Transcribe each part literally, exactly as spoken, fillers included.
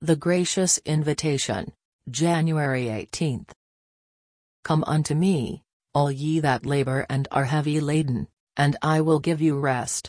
The Gracious Invitation, January eighteenth. Come unto me, all ye that labor and are heavy laden, and I will give you rest.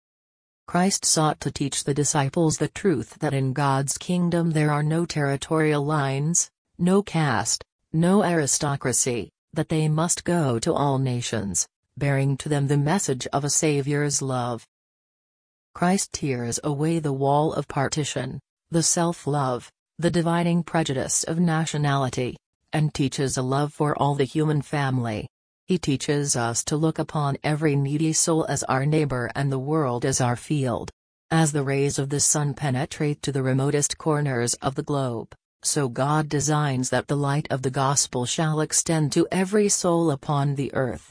Christ sought to teach the disciples the truth that in God's kingdom there are no territorial lines, no caste, no aristocracy, that they must go to all nations, bearing to them the message of a Savior's love. Christ tears away the wall of partition, the self-love, the dividing prejudice of nationality, and teaches a love for all the human family. He teaches us to look upon every needy soul as our neighbor and the world as our field. As the rays of the sun penetrate to the remotest corners of the globe, so God designs that the light of the gospel shall extend to every soul upon the earth.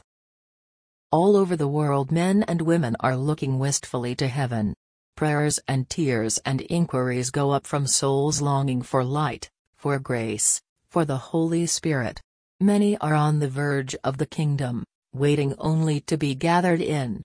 All over the world men and women are looking wistfully to heaven. Prayers and tears and inquiries go up from souls longing for light, for grace, for the Holy Spirit. Many are on the verge of the kingdom, waiting only to be gathered in.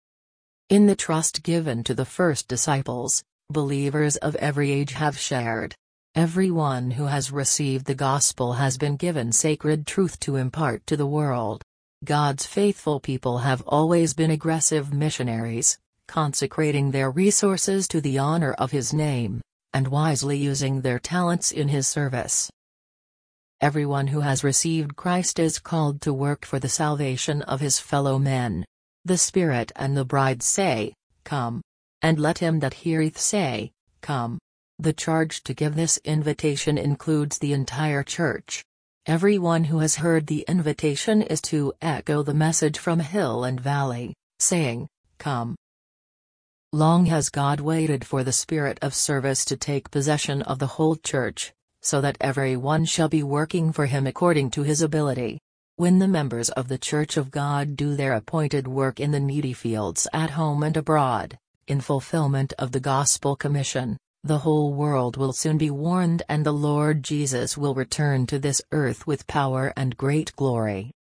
In the trust given to the first disciples, believers of every age have shared. Everyone who has received the gospel has been given sacred truth to impart to the world. God's faithful people have always been aggressive missionaries, consecrating their resources to the honor of His name, and wisely using their talents in His service. Everyone who has received Christ is called to work for the salvation of his fellow men. The Spirit and the bride say, "Come." And let him that heareth say, "Come." The charge to give this invitation includes the entire church. Everyone who has heard the invitation is to echo the message from hill and valley, saying, "Come." Long has God waited for the spirit of service to take possession of the whole church, so that every one shall be working for Him according to his ability. When the members of the Church of God do their appointed work in the needy fields at home and abroad, in fulfillment of the gospel commission, the whole world will soon be warned and the Lord Jesus will return to this earth with power and great glory.